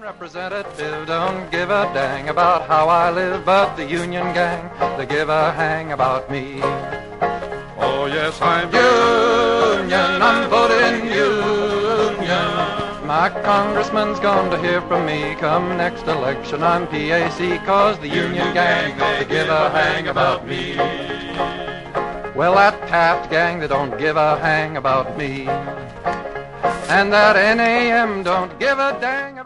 Representative don't give a dang about how I live, but the Union gang, they give a hang about me. Oh yes, I'm Union, I'm voting Union. My congressman's going to hear from me come next election. I'm PAC, cause the Union gang, they give a hang about me. Well, that Taft gang, they don't give a hang about me. And that NAM don't give a dang